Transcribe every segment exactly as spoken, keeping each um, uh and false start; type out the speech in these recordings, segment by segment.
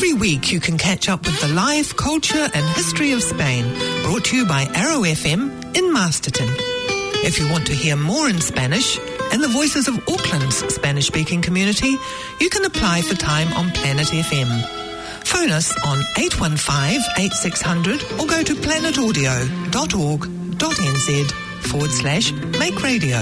Every week you can catch up with the life, culture and history of Spain, brought to you by Arrow F M in Masterton. If you want to hear more in Spanish and the voices of Auckland's Spanish-speaking community, you can apply for time on Planet F M. Phone us on eight one five, eight six zero zero or go to planetaudio.org.nz forward slash make radio.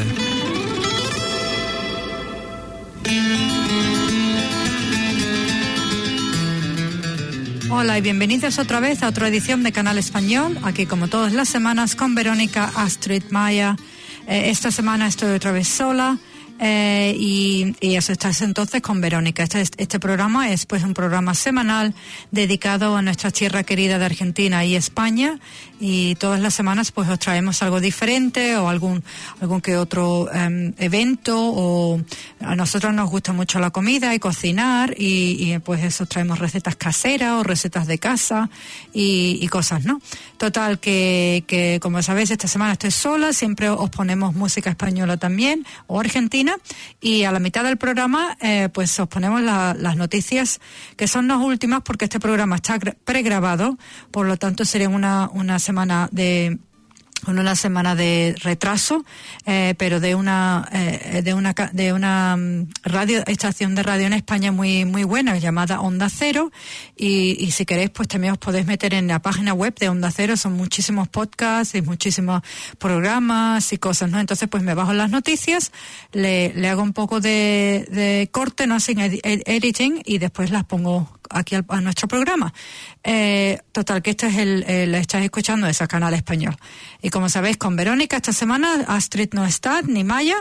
Hola y bienvenidos otra vez a otra edición de Canal Español, aquí como todas las semanas con Verónica, Astrid, Maya. Eh, esta semana estoy otra vez sola eh, y, y eso estás entonces con Verónica. Este, este programa es pues un programa semanal dedicado a nuestra tierra querida de Argentina y España, y todas las semanas pues os traemos algo diferente o algún algún que otro um, evento, o a nosotros nos gusta mucho la comida y cocinar y, y pues eso, traemos recetas caseras o recetas de casa y, y cosas, ¿no? Total que, que como sabéis esta semana estoy sola, siempre os ponemos música española también o argentina, y a la mitad del programa eh, pues os ponemos la, las noticias que son las últimas, porque este programa está pregrabado, por lo tanto sería una, una semana de una semana de retraso, eh, pero de una eh, de una de una radio estación de radio en España muy muy buena llamada Onda Cero, y, y si queréis pues también os podéis meter en la página web de Onda Cero, son muchísimos podcasts y muchísimos programas y cosas, ¿no? Entonces pues me bajo las noticias, le, le hago un poco de, de corte, no sin ed- ed- editing, y después las pongo aquí al, a nuestro programa. Eh, total, que este es el, el estáis escuchando ese Canal Español. Y como sabéis, con Verónica esta semana Astrid no está, ni Maya,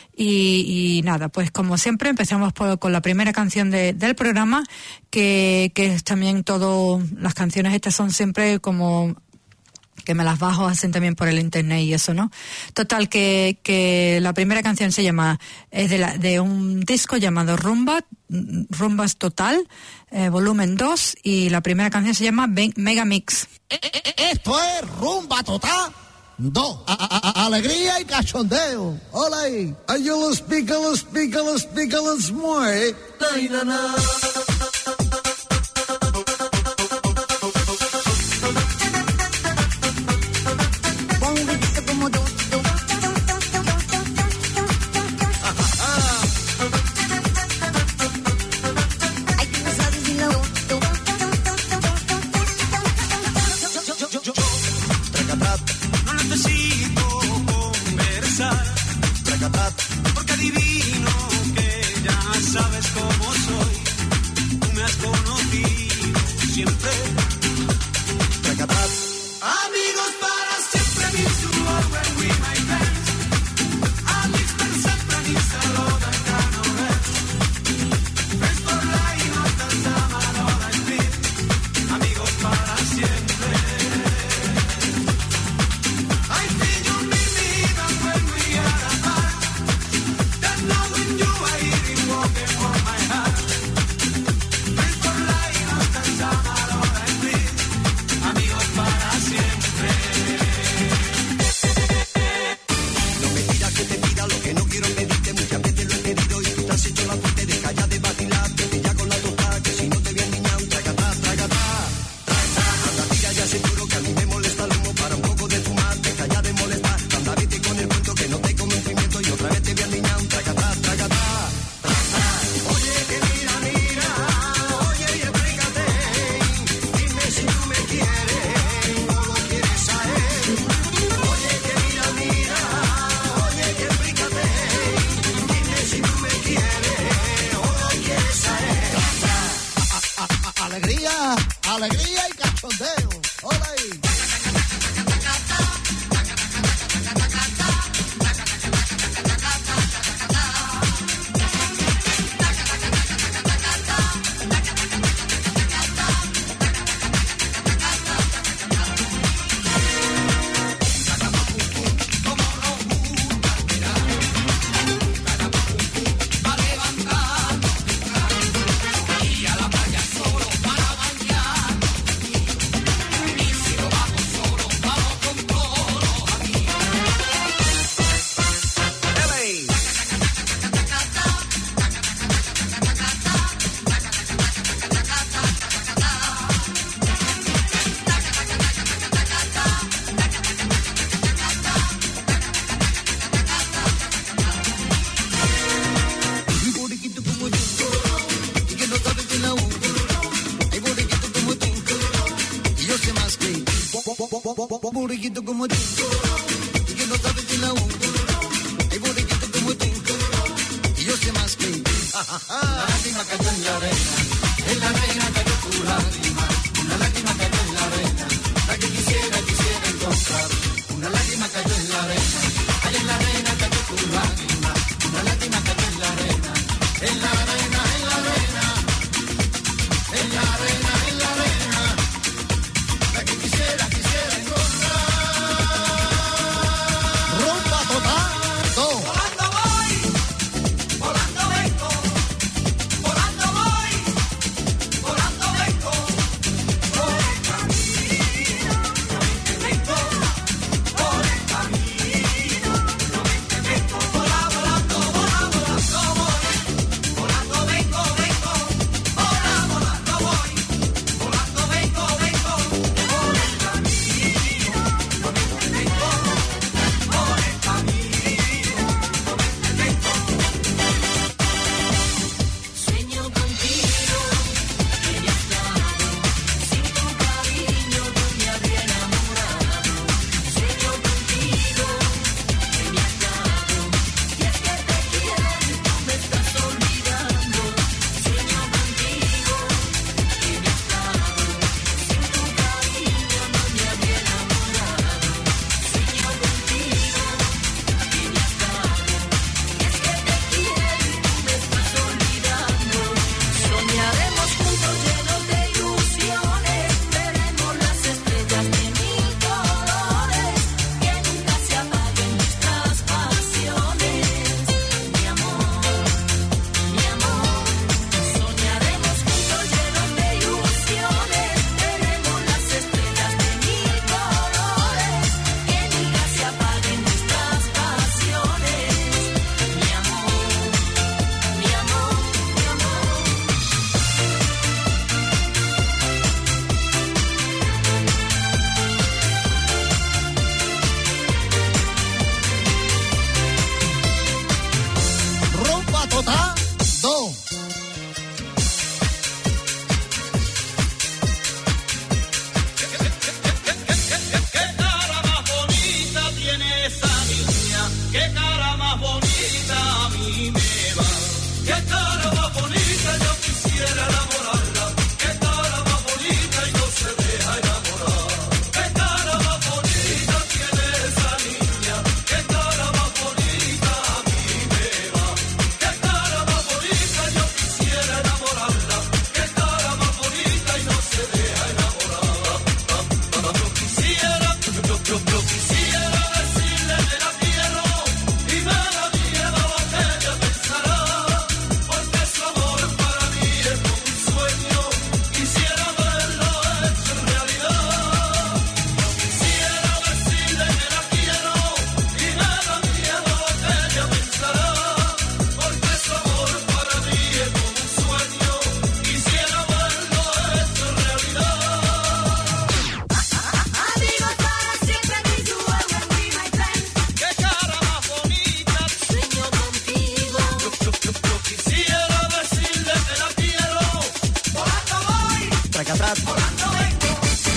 y, y nada, pues como siempre empezamos por, con la primera canción de, del programa, que, que es también todo, las canciones estas son siempre como que me las bajo, hacen también por el internet y eso, ¿no? Total, que, que la primera canción se llama, es de, la, de un disco llamado Rumba, Rumbas Total, eh, volumen dos, y la primera canción se llama Mega Mix. Esto es Rumba Total dos. Alegría y cachondeo. Hola ahí. Ay, yo los pica, los pica, los pica, los mueve. Porque adivino que ya sabes cómo soy. Tú me has conocido siempre. Amigos para siempre, means to always we my friends. Amics per sempre, means a lot I cannot rest. Friends for life, not the summer all I feel. Amigos para siempre. I feel you need me even when we are apart. That knowing you are here walking on my heart. Friends for life, not the summer all I feel. Amigos para siempre. No me pidas que te pida lo que no quiero pedirte, muchas veces lo he pedido y tú te has hecho la fuerte de callar, de vacilar, que te ya con la tostada, que si no te voy a engañar, un tracatá, tracatá. Anda, tira ya seguro que a mí me molesta el humo, para un poco de fumar, te calla de molestar, anda, vete con el cuento que no te come un pimiento y otra vez te voy a engañar, un tracatá, tracatá. Oye, que mira, mira, oye y explícate, dime si tú me quieres o lo quieres a él. Oye, que mira, mira, oye y explícate, dime si tú me quieres o lo quieres a él. Alegría, alegría y cachondeo. Hola ahí. boriquito como tú, y que no sabe de la U. Hay boriquito como tú, y yo sé más que tú. La lágrima cayó en la arena, en la arena cayó tu lágrima. Una lágrima cayó en la arena, la que quisiera, quisiera encontrar. Una lágrima cayó en la arena, ay, en la arena cayó tu lágrima. Una lágrima cayó en la arena, en la arena, en la arena, en la arena, en la arena, la que quisiera, quisiera encontrar. Rumba total, dos. Volando voy, volando vengo, volando voy, volando vengo, por el camino, no me vengo, por el camino, no me vengo, volando, volando, volando, volando voy, volando vengo, vengo, volando, volando voy, volando vengo, vengo, por el camino, no me vengo, por el camino, no me vengo. Sueño contigo, que ya estado, sin tu cariño no me habría enamorado. Sueño contigo, que me has dado, y es que te quiero y tú me estás olvidando. Sueño contigo, que me has dado, sin tu cariño no me habría enamorado. Sueño contigo, que me has dado, y es que te quiero y tú me estás olvidando. Soñaremos juntos llenos de ilusiones, veremos las estrellas de mil colores, que nunca se apaguen nuestras pasiones. Mi amor, mi amor, soñaremos juntos llenos de ilusiones, veremos las estrellas de mil colores, que nunca se apaguen nuestras pasiones. Mi amor, mi amor, mi amor. Rumba total, dos. Qué cara más bonita tiene esa niña, qué cara más bonita a mí me va. Qué cara más bonita, yo quisiera enamorarla. Qué cara más bonita y no se deja enamorar. Qué cara más bonita tiene esa niña, qué cara más bonita a mí me va. Qué cara más bonita, yo quisiera enamorarla. Qué cara más bonita y no se deja enamorar. Yo quisiera, yo, yo, yo, yo quisiera decirle que la quiero y me da miedo lo que ella pensará, porque su amor para mí es como un sueño, quisiera verlo hecho realidad. Yo quisiera decirle que la quiero y me da miedo lo que ella pensará, porque su amor para mí es como un sueño, quisiera verlo hecho realidad. Amigos para siempre, be you always be my friend. Qué cara más bonita, Sueño contigo, yo, yo, yo, yo quisiera decirle que la quiero. volando voy, volando vengo.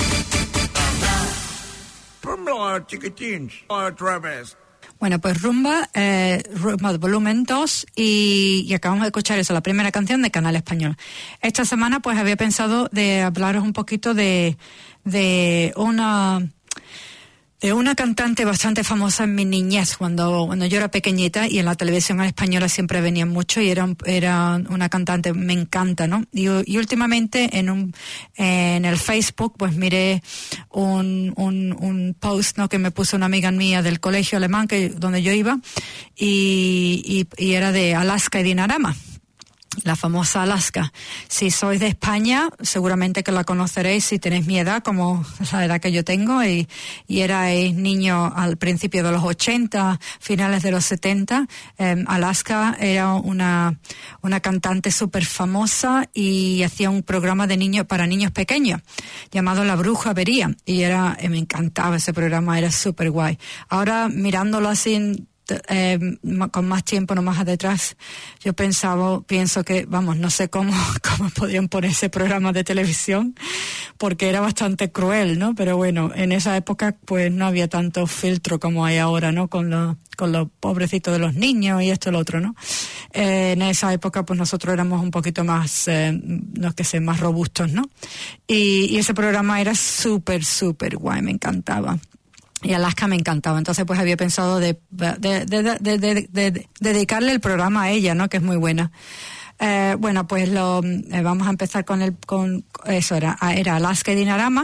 Rumba, chiquitines, otra vez. Bueno, pues Rumba, eh, Rumba de volumen dos y, y acabamos de escuchar eso, la primera canción de Canal Español. Esta semana pues había pensado de hablaros un poquito de, de una... de una cantante bastante famosa en mi niñez, cuando, cuando yo era pequeñita, y en la televisión española siempre venía mucho, y era, un- era una cantante, me encanta, ¿no? Y, y últimamente en un, en el Facebook, pues miré un, un, un post, ¿no? Que me puso una amiga mía del colegio alemán que, donde yo iba, y, y, y era de Alaska y Dinarama. La famosa Alaska. Si sois de España, seguramente que la conoceréis si tenéis mi edad, como la edad que yo tengo, y, y erais niño al principio de los ochenta, finales de los setenta. Eh, Alaska era una, una cantante súper famosa y hacía un programa de niños para niños pequeños llamado La Bruja Vería, y era, eh, me encantaba ese programa, era súper guay. Ahora, mirándolo así eh, con más tiempo nomás detrás, yo pensaba, pienso que, vamos, no sé cómo, cómo podrían poner ese programa de televisión, porque era bastante cruel, ¿no? Pero bueno, en esa época pues no había tanto filtro como hay ahora, ¿no? Con los, con los pobrecitos de los niños y esto y lo otro, ¿no? Eh, en esa época pues nosotros éramos un poquito más, eh, no que sé, más robustos, ¿no? Y, y ese programa era súper, súper guay, me encantaba. Y Alaska me encantaba, entonces pues había pensado de, de, de, de, de, de, de, de dedicarle el programa a ella, ¿no? Que es muy buena. Eh, bueno, pues lo eh, vamos a empezar con el, con eso era, era Alaska y Dinarama,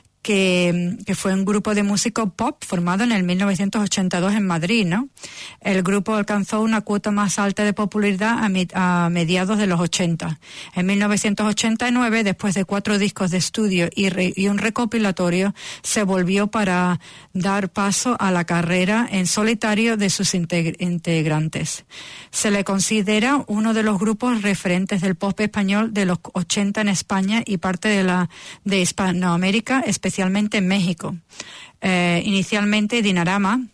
que, que fue un grupo de músicos pop formado en el mil novecientos ochenta y dos en Madrid, ¿no? El grupo alcanzó una cuota más alta de popularidad a, mi, a mediados de los ochenta. En mil novecientos ochenta y nueve, después de cuatro discos de estudio y, re, y un recopilatorio, se volvió para dar paso a la carrera en solitario de sus integ- integrantes. Se le considera uno de los grupos referentes del pop español de los ochenta en España y parte de la de Hispanoamérica, especialmente especialmente en México. Eh, inicialmente Dinarama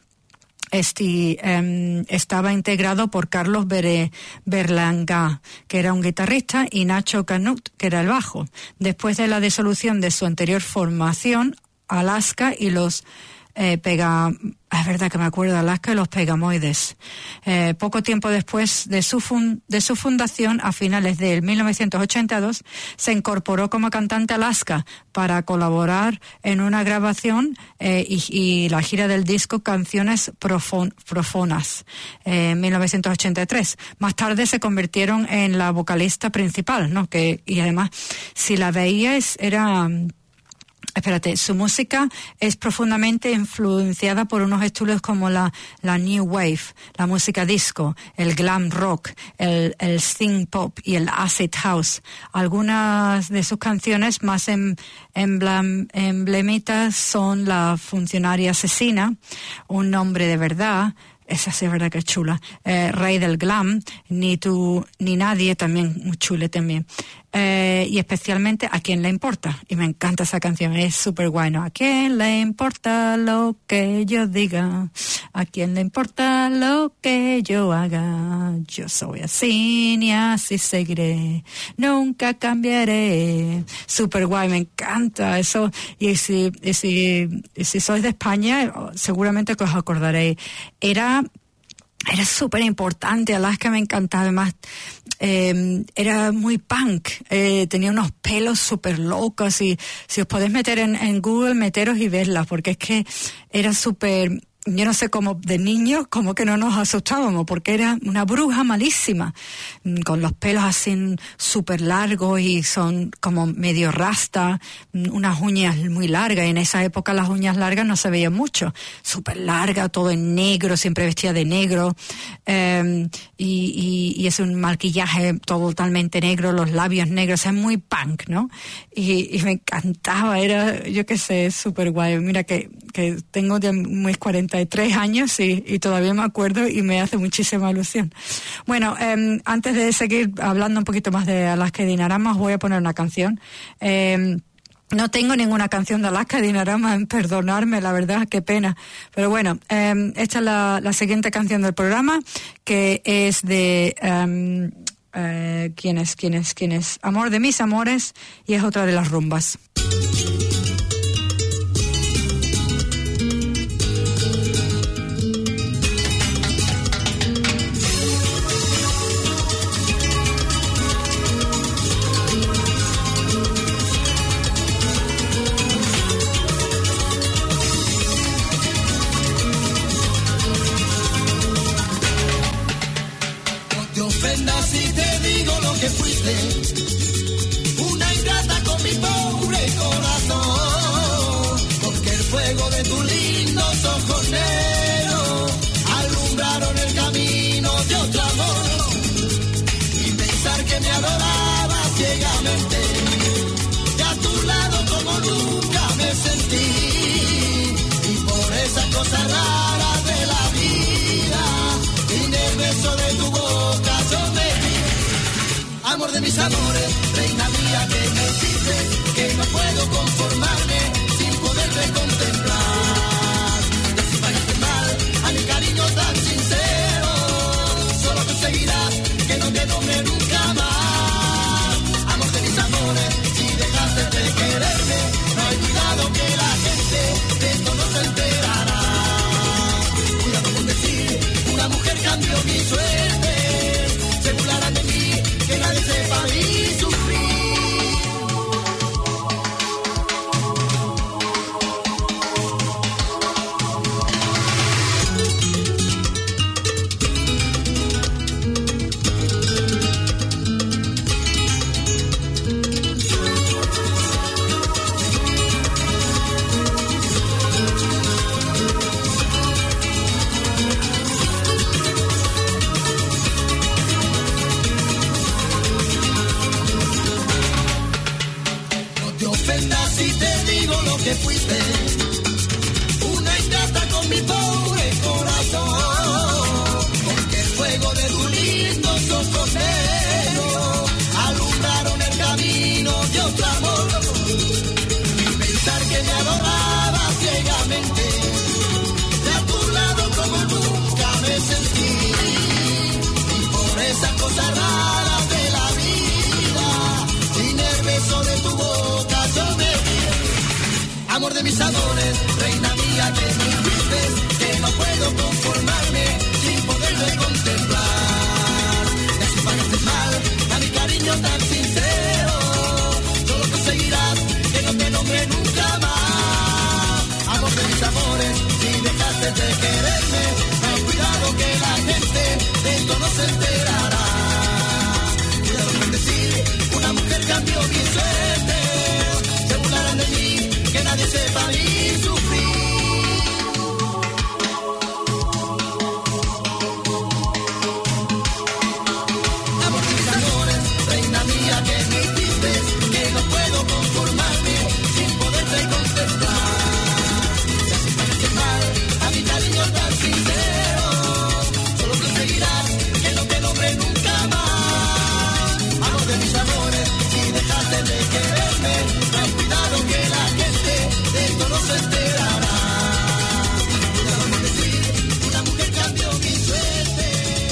este, eh, estaba integrado por Carlos Bere, Berlanga, que era un guitarrista, y Nacho Canut, que era el bajo. Después de la disolución de su anterior formación, Alaska y los eh, pega... Es verdad que me acuerdo de Alaska y los Pegamoides. Eh, poco tiempo después de su, fun- de su fundación, a finales del mil novecientos ochenta y dos, se incorporó como cantante Alaska para colaborar en una grabación eh, y, y la gira del disco Canciones Profon- Profonas eh, en mil novecientos ochenta y tres. Más tarde se convirtieron en la vocalista principal, ¿no? Que, y además, si la veíais, era... Espérate, su música es profundamente influenciada por unos estilos como la, la New Wave, la música disco, el glam rock, el, el synth pop y el acid house. Algunas de sus canciones más em, emblam, emblemitas son La funcionaria asesina, Un nombre de verdad, esa sí es verdad que es chula, eh, Rey del glam, Ni tú ni nadie, también muy chule también. Eh, y especialmente A quién le importa, y me encanta esa canción, es súper guay, ¿no? A quién le importa lo que yo diga, a quién le importa lo que yo haga, yo soy así y así seguiré, nunca cambiaré. Súper guay, me encanta eso. Y si, y si, y si sois de España, seguramente que os acordaréis, era Era súper importante, Alaska me encantaba, además eh, era muy punk, eh, tenía unos pelos súper locos, y si os podéis meter en, en Google, meteros y verla, porque es que era súper... Yo no sé cómo de niños, como que no nos asustábamos, porque era una bruja malísima, con los pelos así súper largos y son como medio rasta, unas uñas muy largas, y en esa época las uñas largas no se veían mucho, súper larga, todo en negro, siempre vestía de negro, eh, y, y, y es un maquillaje totalmente negro, los labios negros, es muy punk, ¿no? Y, y me encantaba, era, yo qué sé, súper guay. Mira que, que tengo ya mis cuarenta y tres años y, y todavía me acuerdo y me hace muchísima ilusión. Bueno, eh, antes de seguir hablando un poquito más de Alaska y Dinarama, os voy a poner una canción. Eh, No tengo ninguna canción de Alaska y Dinarama, perdonarme, la verdad, qué pena. Pero bueno, eh, esta es la, la siguiente canción del programa, que es de... Um, eh, ¿Quién es? ¿Quién es? ¿Quién es? Amor de mis amores, y es otra de las rumbas. Si te digo lo que fuiste, una ingrata con mi pobre corazón, porque el fuego de tus lindos ojos negros alumbraron el camino de otro amor, y pensar que me adoraba ciegamente, y a tu lado como nunca me sentí, y por esas cosas raras de la vida, y en el beso de tu boca yo me... Amor de mis amores, reina mía que me hiciste, que no puedo conformarme sin poderte contemplar. Y así pagaste mal a mi cariño tan sincero. que fuiste una ingrata con mi pobre corazón, porque el fuego de tus lindos ojos negros alumbraron el camino de otro amor, y pensar que me adoraba ciegamente, de a tu lado como nunca me sentí, y por esas cosas raras de la vida, sin el beso de tu boca yo me vi. Amor de mis amores, reina mía que me dices, que no puedo conformarme sin poderme contemplar. Y así pareces mal a mi cariño tan sincero, solo conseguirás que no te nombre nunca más. Amor de mis amores, si dejaste de quererme, ten cuidado que la gente de esto no se enterará. Cuidado con decir, una mujer cambió mi suerte, se burlarán de mí, que nadie sepa mi sufrir. Amor de mis amores, reina mía que me hiciste, que no puedo conformarme sin poderte contemplar. Y así parece mal a mi cariño tan sincero, solo conseguirás que no te nombre nunca más. Amor de mis amores, si dejaste de quererme, ten cuidado que la gente de esto no se enterará. Cuidado con decir, una mujer cambió mi suerte,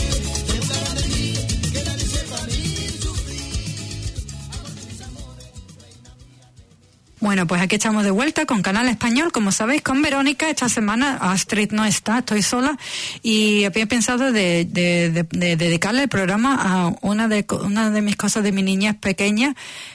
se burlarán de mí, que nadie sepa mi sufrir. Amor de mis amores, reina mía. Bueno, pues aquí estamos de vuelta con Canal Español, como sabéis, con Verónica. Esta semana Astrid no está, estoy sola, y había pensado de, de, de, de dedicarle el programa a una de, una de mis cosas de mi niñez pequeña,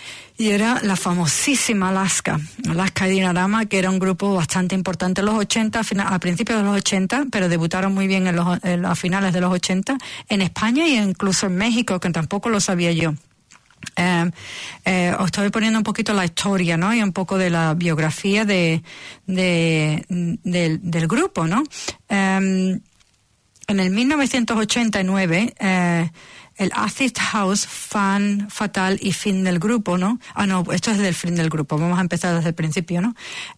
y era la famosísima Alaska, Alaska y Dinarama, que era un grupo bastante importante en los ochenta, a, final, a principios de los ochenta, pero debutaron muy bien en los, en, a finales de los ochenta, en España e incluso en México, que tampoco lo sabía yo. Eh, eh, os estoy poniendo un poquito la historia, ¿no? Y un poco de la biografía de, de, de del grupo, ¿no? Eh, en el mil novecientos ochenta y nueve, eh, el Acid House, Fan Fatal y fin del grupo, ¿no? Ah, no, esto es del fin del grupo, vamos a empezar desde el principio, ¿no?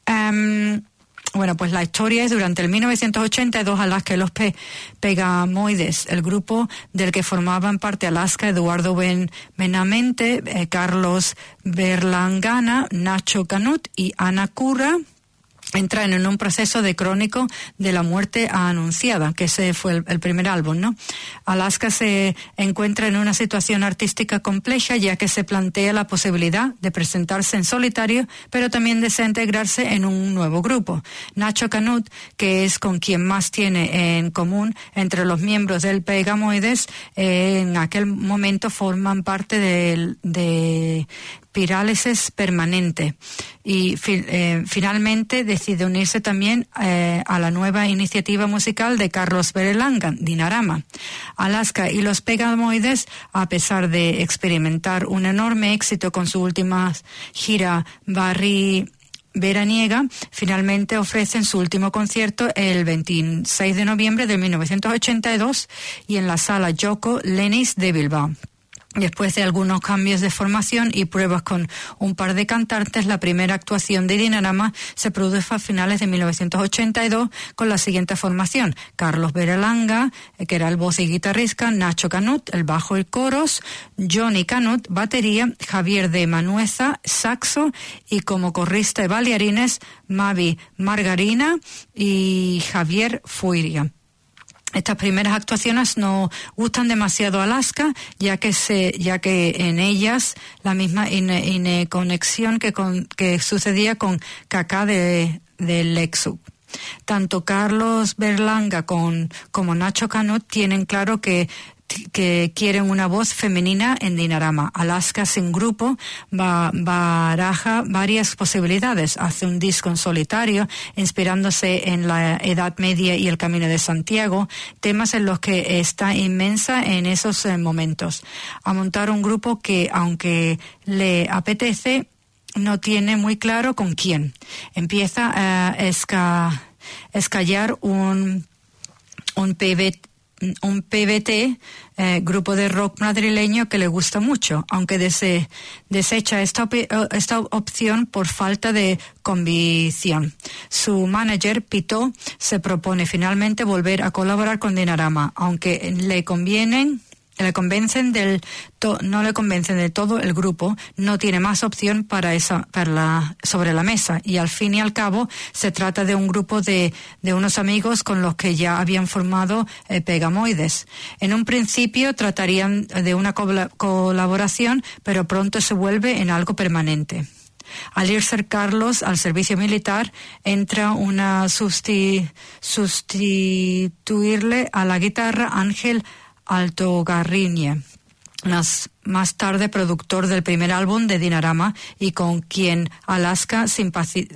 Eh, Bueno, pues la historia es durante el mil novecientos ochenta y dos, Alaska y los Pe- Pegamoides, el grupo del que formaban parte Alaska, Eduardo Ben- Benamente, eh, Carlos Berlangana, Nacho Canut y Ana Curra, entran en un proceso de crónico de la muerte anunciada, que ese fue el, el primer álbum, ¿no? Alaska se encuentra en una situación artística compleja, ya que se plantea la posibilidad de presentarse en solitario, pero también desea integrarse en un nuevo grupo. Nacho Canut, que es con quien más tiene en común entre los miembros del Pegamoides, eh, en aquel momento forman parte del, de Pirálisis Permanente, y fi- eh, finalmente decide unirse también eh, a la nueva iniciativa musical de Carlos Berlanga, Dinarama. Alaska y los Pegamoides, a pesar de experimentar un enorme éxito con su última gira Barry veraniega, finalmente ofrecen su último concierto el veintiséis de noviembre de mil novecientos ochenta y dos y en la sala Yoko Lenis de Bilbao. Después de algunos cambios de formación y pruebas con un par de cantantes, la primera actuación de Dinarama se produjo a finales de mil novecientos ochenta y dos con la siguiente formación: Carlos Berlanga, que era el voz y guitarrista, Nacho Canut, el bajo y coros, Johnny Canut, batería, Javier de Manueza, saxo, y como corrista y bailarines, Mavi Margarina y Javier Fuiria. Estas primeras actuaciones no gustan demasiado a Alaska, ya que se, ya que en ellas la misma ine, ine conexión que, con, que sucedía con Kaká de, de Lexus. Tanto Carlos Berlanga con, como Nacho Canut tienen claro que que quieren una voz femenina en Dinarama. Alaska, sin grupo, ba, baraja varias posibilidades. Hace un disco en solitario, inspirándose en la Edad Media y el Camino de Santiago, temas en los que está inmensa en esos eh, momentos. A montar un grupo que, aunque le apetece, no tiene muy claro con quién. Empieza a esca, escallar un, un P V un P B T, eh, grupo de rock madrileño que le gusta mucho, aunque dese, desecha esta, esta opción por falta de convicción. Su manager, Pito, se propone finalmente volver a colaborar con Dinarama, aunque le convienen le convencen del to, no le convencen de todo el grupo, no tiene más opción para esa para la sobre la mesa, y al fin y al cabo se trata de un grupo de de unos amigos con los que ya habían formado eh, Pegamoides. En un principio tratarían de una col- colaboración, pero pronto se vuelve en algo permanente. Al irse Carlos al servicio militar, entra una susti- sustituirle a la guitarra Ángel Altogarriñe, más, más tarde productor del primer álbum de Dinarama y con quien Alaska simpati-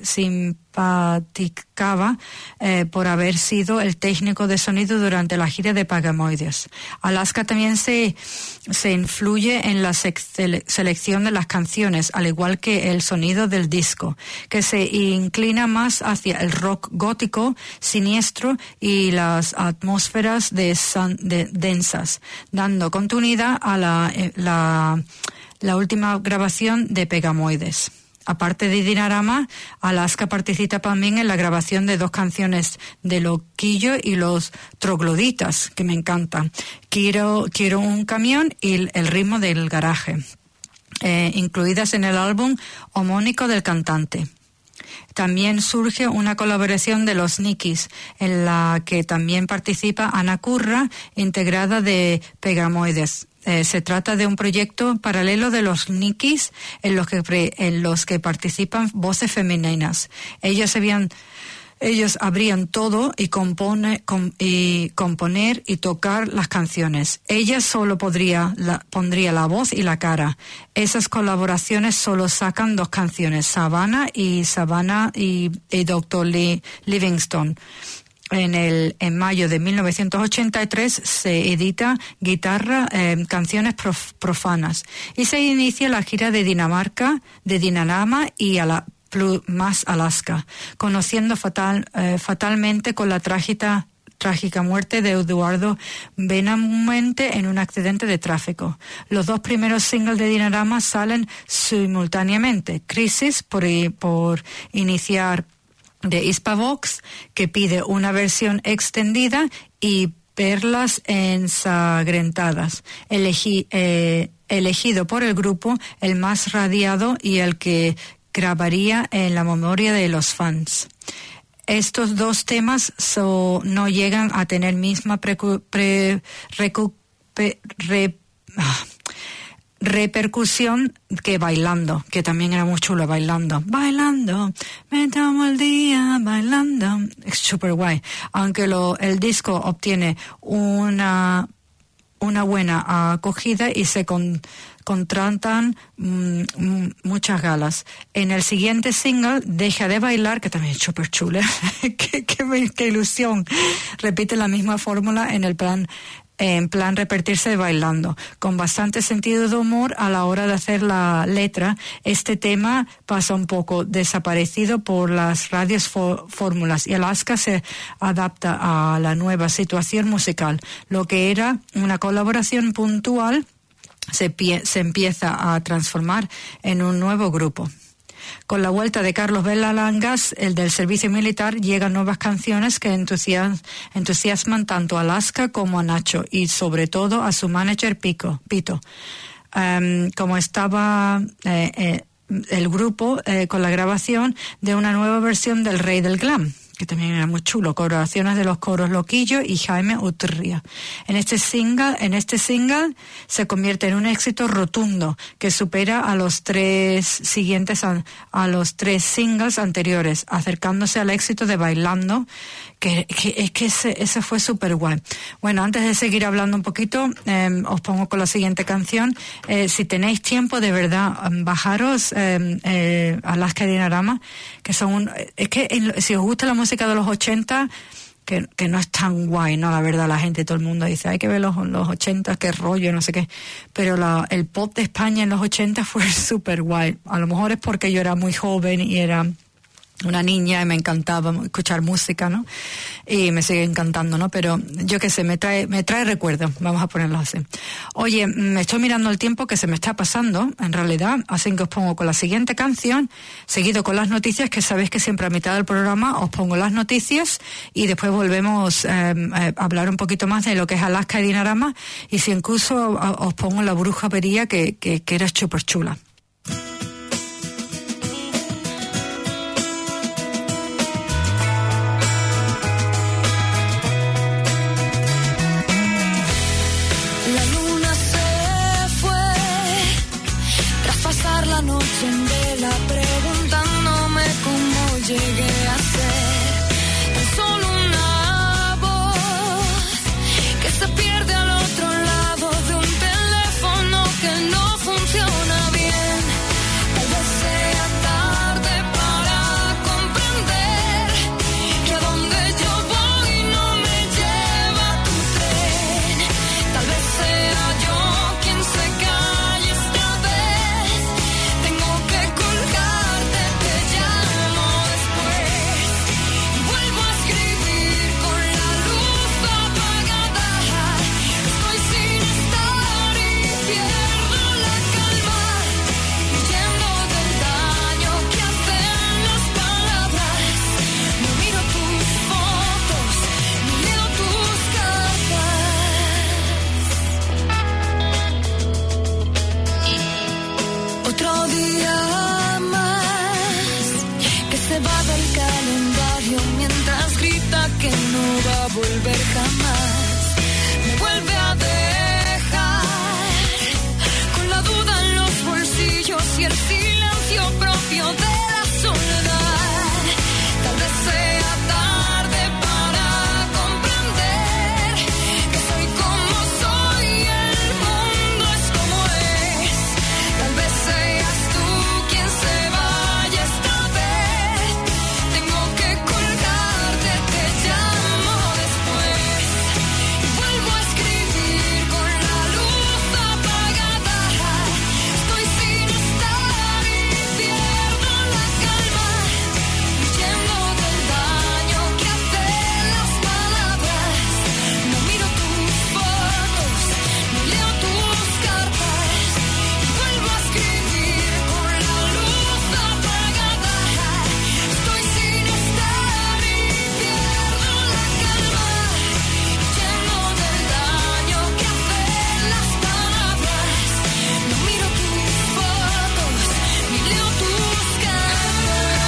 simpaticaba eh, por haber sido el técnico de sonido durante la gira de Pegamoides. Alaska también se, se influye en la sele- selección de las canciones, al igual que el sonido del disco, que se inclina más hacia el rock gótico, siniestro y las atmósferas de san, de, densas, dando continuidad a la, la, la última grabación de Pegamoides. Aparte de Dinarama, Alaska participa también en la grabación de dos canciones de Loquillo y los Trogloditas, que me encantan. Quiero, quiero un camión y el, el ritmo del garaje, eh, incluidas en el álbum homónico del cantante. También surge una colaboración de los Nikis, en la que también participa Ana Curra, integrada de Pegamoides. Eh, se trata de un proyecto paralelo de los Nikis en los que pre, en los que participan voces femeninas. Ellos habían ellos abrían todo y compone com, y componer y tocar las canciones. Ella solo podría la, pondría la voz y la cara. Esas colaboraciones solo sacan dos canciones, Savannah y Savannah y, y doctor Lee, Livingstone. En el en mayo de mil novecientos ochenta y tres se edita Guitarra, eh, canciones prof, profanas, y se inicia la gira de Dinamarca, de Dinarama y a la plus, más Alaska, conociendo fatal, eh, fatalmente con la trágica trágica muerte de Eduardo Benavente en un accidente de tráfico. Los dos primeros singles de Dinarama salen simultáneamente: Crisis por, por iniciar de Hispavox, que pide una versión extendida, y Perlas ensangrentadas, elegí, eh, elegido por el grupo el más radiado y el que grabaría en la memoria de los fans. Estos dos temas so, no llegan a tener misma precu, pre, recu, pre, re, ah, repercusión que Bailando, que también era muy chulo. Bailando, bailando, me tomo el día bailando, es super guay. Aunque lo, el disco obtiene una una buena acogida y se con, contratan mm, muchas galas. En el siguiente single, Deja de bailar, que también es súper chula, qué, qué, qué ilusión, repite la misma fórmula en el plan en plan repetirse bailando, con bastante sentido de humor a la hora de hacer la letra. Este tema pasa un poco desaparecido por las radios fórmulas y Alaska se adapta a la nueva situación musical. Lo que era una colaboración puntual se, pie, se empieza a transformar en un nuevo grupo. Con la vuelta de Carlos Belalangas, el del servicio militar, llegan nuevas canciones que entusias, entusiasman tanto a Alaska como a Nacho y sobre todo a su manager Pico, Pito. Um, como estaba eh, eh, el grupo eh, con la grabación de una nueva versión del Rey del Glam, que también era muy chulo, colaboraciones de los coros Loquillo y Jaime Utrilla. En este single, en este single se convierte en un éxito rotundo que supera a los tres siguientes, a, a los tres singles anteriores, acercándose al éxito de Bailando, que, que es que ese, ese fue súper guay. Bueno, antes de seguir hablando un poquito, eh, os pongo con la siguiente canción. Eh, si tenéis tiempo, de verdad, bajaros eh, eh, Alaska y Dinarama, que son un, es que en, si os gusta la música de los ochenta, que, que no es tan guay, ¿no? La verdad, la gente, todo el mundo dice, hay que ver los, los ochenta, qué rollo, no sé qué. Pero la, el pop de España en los ochenta fue súper guay. A lo mejor es porque yo era muy joven y era una niña y me encantaba escuchar música, ¿no? Y me sigue encantando, ¿no? Pero yo qué sé, me trae, me trae recuerdos, vamos a ponerlo así. Oye, me estoy mirando el tiempo que se me está pasando, en realidad, así que os pongo con la siguiente canción, seguido con las noticias, que sabéis que siempre a mitad del programa os pongo las noticias y después volvemos eh, a hablar un poquito más de lo que es Alaska y Dinarama, y si incluso os pongo la brujería que, que, que era súper chula. La noche en vela preguntándome cómo llegué a ser tan solo una voz que se pierde al otro lado de un teléfono que no funciona bien. Tal vez sea tarde para comprender que a donde yo voy no me lleva tu tren. Tal vez sea yo quien se calle esta vez. Tengo que colgarte, te llamo después. Y vuelvo a escribir con la luz apagada. Estoy sin estar y pierdo la calma, huyendo del daño que hacen las palabras. No miro tus fotos, ni leo tus cartas. Otro día más que se va del calendario mientras grita que no va a volver jamás. Me vuelve a dejar con la duda en los bolsillos y el silencio propio de la soledad. Tal vez sea tarde para comprender que soy como soy, el mundo es como es. Tal vez seas tú quien se vaya esta vez. Tengo que colgarte, te llamo después. Y vuelvo a escribir con la luz apagada. Estoy sin estar y pierdo la calma, huyendo del daño que hacen las palabras. No miro tus fotos, ni leo tus cartas. Y vuelvo a escribir con la luz apagada. Estoy sin estar y pierdo la calma, huyendo del daño que hacen las palabras. No miro tus fotos, ni leo tus cartas.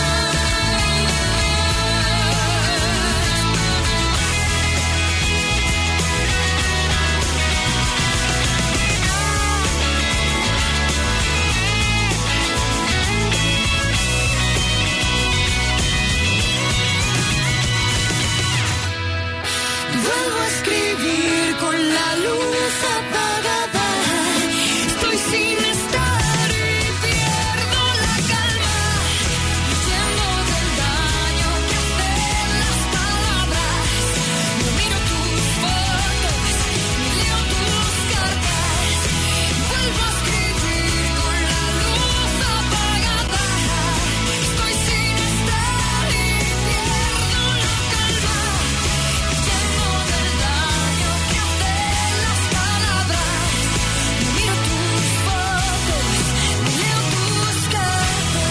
Vuelvo a escribir con la luz apagada. Estoy sin estar y pierdo la calma, huyendo del daño que hacen las palabras. No miro tus fotos, ni leo tus cartas. Vuelvo a escribir con la luz apagada. Estoy sin estar y pierdo la calma, huyendo del daño que hacen las palabras. No miro tus fotos, ni leo tus cartas.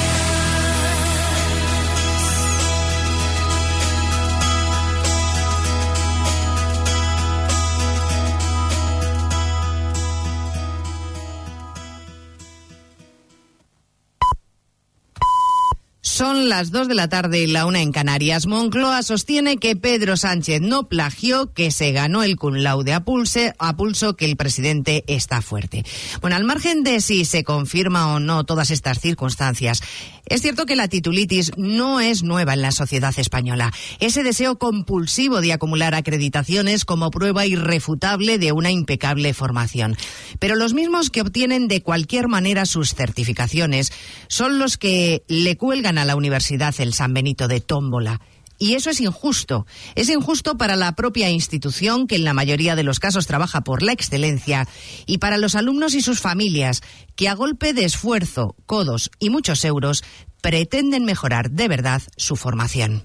Son las dos de la tarde y la una en Canarias. Moncloa sostiene que Pedro Sánchez no plagió, que se ganó el cum laude a, pulse, a pulso, que el presidente está fuerte. Bueno, al margen de si se confirma o no todas estas circunstancias, es cierto que la titulitis no es nueva en la sociedad española. Ese deseo compulsivo de acumular acreditaciones como prueba irrefutable de una impecable formación. Pero los mismos que obtienen de cualquier manera sus certificaciones son los que le cuelgan a la Universidad el San Benito de tómbola. Y eso es injusto. Es injusto para la propia institución, que en la mayoría de los casos trabaja por la excelencia, y para los alumnos y sus familias, que a golpe de esfuerzo, codos y muchos euros pretenden mejorar de verdad su formación.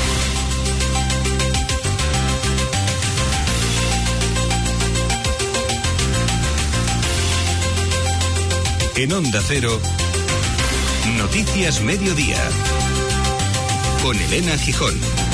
En Onda Cero, Noticias Mediodía, con Elena Gijón.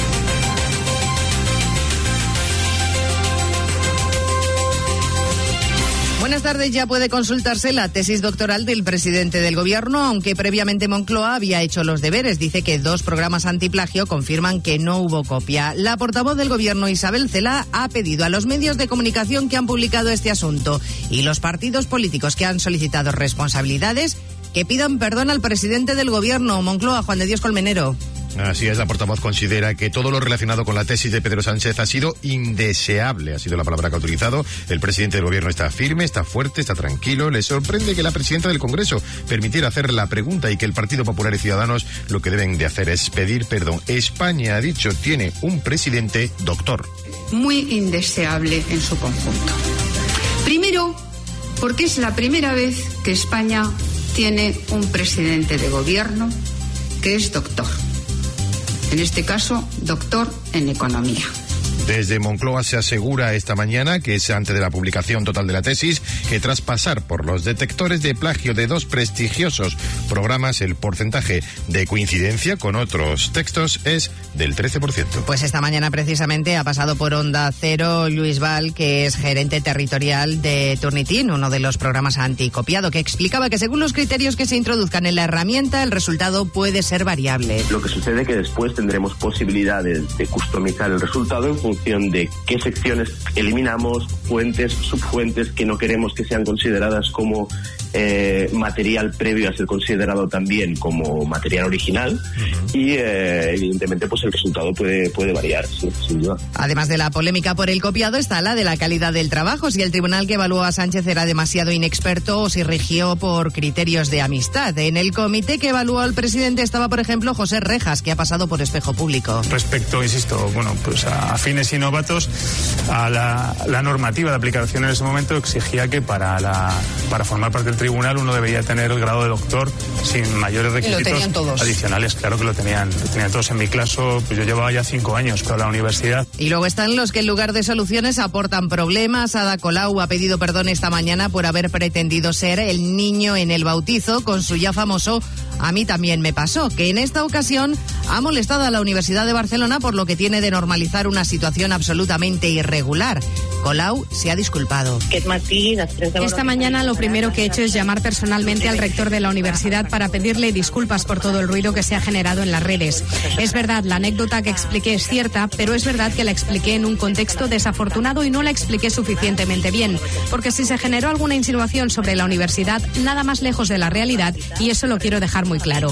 Buenas tardes. Ya puede consultarse la tesis doctoral del presidente del Gobierno, aunque previamente Moncloa había hecho los deberes. Dice que dos programas antiplagio confirman que no hubo copia. La portavoz del Gobierno, Isabel Celaá, ha pedido a los medios de comunicación que han publicado este asunto y los partidos políticos que han solicitado responsabilidades que pidan perdón al presidente del Gobierno. Moncloa, Juan de Dios Colmenero. Así es, la portavoz considera que todo lo relacionado con la tesis de Pedro Sánchez ha sido indeseable, ha sido la palabra que ha utilizado. El presidente del Gobierno está firme, está fuerte, está tranquilo. Le sorprende que la presidenta del Congreso permitiera hacer la pregunta y que el Partido Popular y Ciudadanos lo que deben de hacer es pedir perdón. España, ha dicho, tiene un presidente doctor. Muy indeseable en su conjunto. Primero, porque es la primera vez que España tiene un presidente de Gobierno que es doctor. En este caso, doctor en economía. Desde Moncloa se asegura esta mañana, que es antes de la publicación total de la tesis, que tras pasar por los detectores de plagio de dos prestigiosos programas, el porcentaje de coincidencia con otros textos es del trece por ciento. Pues esta mañana precisamente ha pasado por Onda Cero Luis Val, que es gerente territorial de Turnitin, uno de los programas anticopiado, que explicaba que según los criterios que se introduzcan en la herramienta, el resultado puede ser variable. Lo que sucede es que después tendremos posibilidades de customizar el resultado en función de qué secciones eliminamos, fuentes, subfuentes que no queremos que sean consideradas como eh, material previo a ser considerado también como material original. Uh-huh. Y eh, evidentemente pues el resultado puede, puede variar, sí, sin duda. Además de la polémica por el copiado está la de la calidad del trabajo, si el tribunal que evaluó a Sánchez era demasiado inexperto o si rigió por criterios de amistad. En el comité que evaluó al presidente estaba, por ejemplo, José Rejas, que ha pasado por espejo público. Respecto, insisto, bueno, pues a, a fines y novatos, a la, la normativa de aplicación en ese momento exigía que para la para formar parte del tribunal uno debería tener el grado de doctor sin mayores requisitos adicionales. Claro que lo tenían, lo tenían todos. En mi caso, pues yo llevaba ya cinco años con la universidad. Y luego están los que en lugar de soluciones aportan problemas. Ada Colau ha pedido perdón esta mañana por haber pretendido ser el niño en el bautizo con su ya famoso "a mí también me pasó", que en esta ocasión ha molestado a la Universidad de Barcelona por lo que tiene de normalizar una situación absolutamente irregular. Colau se ha disculpado. Esta mañana lo primero que he hecho es llamar personalmente al rector de la universidad para pedirle disculpas por todo el ruido que se ha generado en las redes. Es verdad, la anécdota que expliqué es cierta, pero es verdad que la expliqué en un contexto desafortunado y no la expliqué suficientemente bien, porque si se generó alguna insinuación sobre la universidad, nada más lejos de la realidad, y eso lo quiero dejar muy claro.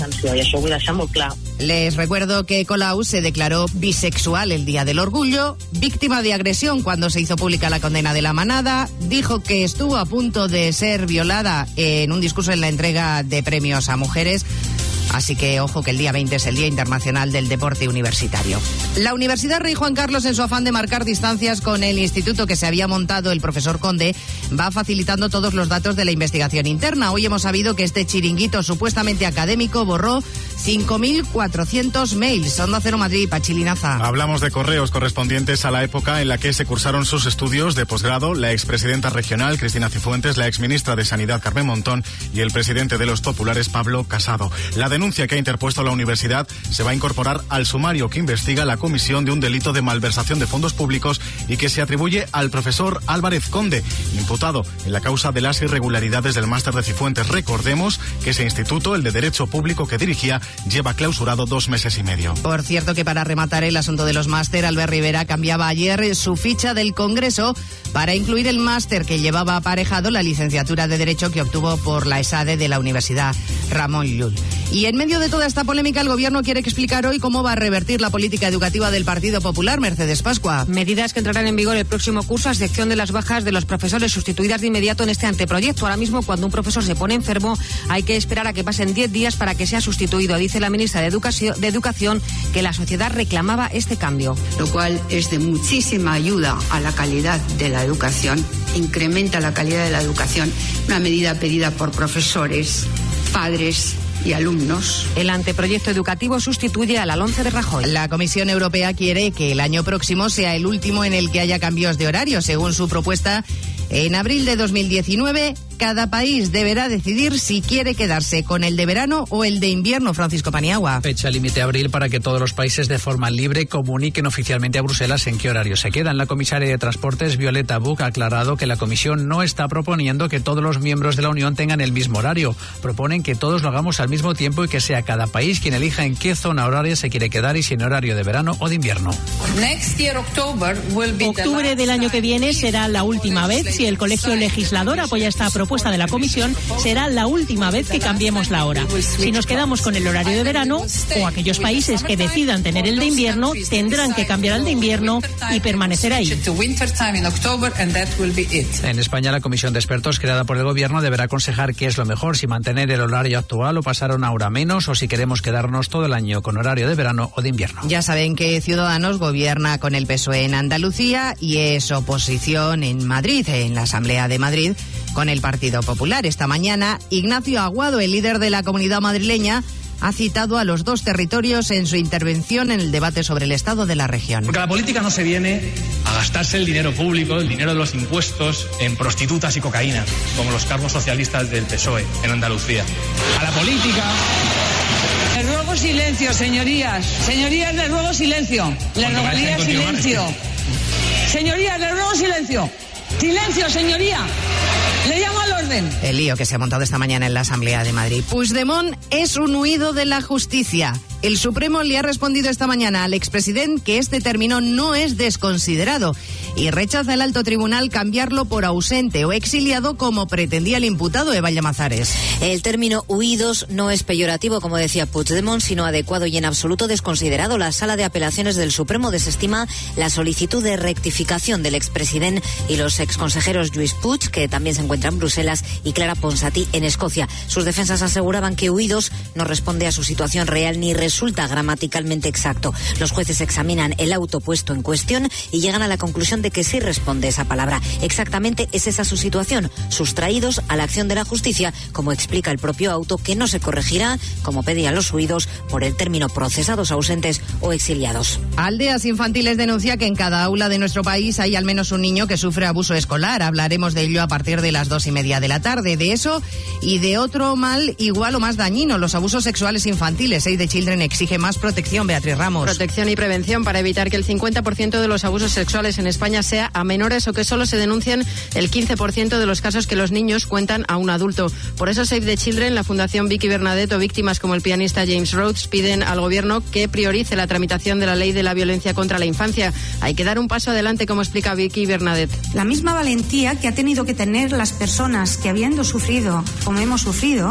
Les recuerdo que Colau se declaró bisexual el Día del Orgullo, víctima de agresión cuando se hizo pública la condena de la manada, dijo que estuvo a punto de ser violada en un discurso en la entrega de premios a mujeres. Así que ojo que el día veinte es el Día Internacional del Deporte Universitario. La Universidad Rey Juan Carlos, en su afán de marcar distancias con el instituto que se había montado el profesor Conde, va facilitando todos los datos de la investigación interna. Hoy hemos sabido que este chiringuito supuestamente académico borró cinco mil cuatrocientos mails. Onda Cero Madrid, Pachilinaza. Hablamos de correos correspondientes a la época en la que se cursaron sus estudios de posgrado la expresidenta regional Cristina Cifuentes, la exministra de Sanidad Carmen Montón y el presidente de los populares Pablo Casado. La denuncia que ha interpuesto la universidad se va a incorporar al sumario que investiga la comisión de un delito de malversación de fondos públicos y que se atribuye al profesor Álvarez Conde, imputado en la causa de las irregularidades del máster de Cifuentes. Recordemos que ese instituto, el de Derecho Público que dirigía, lleva clausurado dos meses y medio. Por cierto, que para rematar el asunto de los máster, Albert Rivera cambiaba ayer su ficha del Congreso para incluir el máster que llevaba aparejado la licenciatura de Derecho que obtuvo por la ESADE de la Universidad Ramón Llull. Y en medio de toda esta polémica, el Gobierno quiere explicar hoy cómo va a revertir la política educativa educativa del Partido Popular, Mercedes Pascua. Medidas que entrarán en vigor el próximo curso, a excepción de las bajas de los profesores sustituidas de inmediato en este anteproyecto. Ahora mismo, cuando un profesor se pone enfermo, hay que esperar a que pasen diez días para que sea sustituido. Dice la ministra de Educación, de Educación que la sociedad reclamaba este cambio. Lo cual es de muchísima ayuda a la calidad de la educación, incrementa la calidad de la educación, una medida pedida por profesores, padres y alumnos. El anteproyecto educativo sustituye a la LOMCE de Rajoy. La Comisión Europea quiere que el año próximo sea el último en el que haya cambios de horario. Según su propuesta, en abril de dos mil diecinueve, cada país deberá decidir si quiere quedarse con el de verano o el de invierno. Francisco Paniagua. Fecha límite abril para que todos los países de forma libre comuniquen oficialmente a Bruselas en qué horario se quedan. La comisaria de Transportes, Violeta Buch, ha aclarado que la Comisión no está proponiendo que todos los miembros de la Unión tengan el mismo horario. Proponen que todos lo hagamos al mismo tiempo y que sea cada país quien elija en qué zona horaria se quiere quedar y si en horario de verano o de invierno. Octubre del año que viene será la última vez. Si el Colegio Legislador apoya esta propuesta de la Comisión, será la última vez que cambiemos la hora. Si nos quedamos con el horario de verano, o aquellos países que decidan tener el de invierno, tendrán que cambiar al de invierno y permanecer ahí. En España, la comisión de expertos creada por el Gobierno deberá aconsejar qué es lo mejor, si mantener el horario actual o pasar a una hora menos, o si queremos quedarnos todo el año con horario de verano o de invierno. Ya saben que Ciudadanos gobierna con el P S O E en Andalucía y es oposición en Madrid, en la Asamblea de Madrid, con el Partido Popular. Esta mañana, Ignacio Aguado, el líder de la comunidad madrileña, ha citado a los dos territorios en su intervención en el debate sobre el estado de la región. Porque la política no se viene a gastarse el dinero público, el dinero de los impuestos, en prostitutas y cocaína, como los cargos socialistas del P S O E en Andalucía. A la política... Les ruego silencio, señorías. Señorías, les ruego silencio. Les rogaría silencio. Señorías, les ruego silencio. Silencio, señoría. Le llamo al orden. El lío que se ha montado esta mañana en la Asamblea de Madrid. Puigdemont es un huido de la justicia. El Supremo le ha respondido esta mañana al expresidente que este término no es desconsiderado y rechaza el alto tribunal cambiarlo por ausente o exiliado como pretendía el imputado Eva Llamazares. El término huidos no es peyorativo, como decía Puigdemont, sino adecuado y en absoluto desconsiderado. La Sala de Apelaciones del Supremo desestima la solicitud de rectificación del expresidente y los exconsejeros Lluís Puig, que también se encuentra en Bruselas, y Clara Ponsatí en Escocia. Sus defensas aseguraban que huidos no responde a su situación real ni resulta gramaticalmente exacto. Los jueces examinan el auto puesto en cuestión y llegan a la conclusión de que sí responde esa palabra. Exactamente es esa su situación, sustraídos a la acción de la justicia, como explica el propio auto, que no se corregirá, como pedían los huidos, por el término procesados ausentes o exiliados. Aldeas Infantiles denuncia que en cada aula de nuestro país hay al menos un niño que sufre abuso escolar. Hablaremos de ello a partir de las dos y media de la tarde. De eso y de otro mal igual o más dañino, los abusos sexuales infantiles. Save the Children exige más protección. Beatriz Ramos. Protección y prevención para evitar que el cincuenta por ciento de los abusos sexuales en España sea a menores o que solo se denuncien el quince por ciento de los casos que los niños cuentan a un adulto. Por eso Save the Children, la Fundación Vicky Bernadette o víctimas como el pianista James Rhodes piden al Gobierno que priorice la tramitación de la ley de la violencia contra la infancia. Hay que dar un paso adelante, como explica Vicky Bernadette. La misma valentía que ha tenido que tener las personas que, habiendo sufrido como hemos sufrido,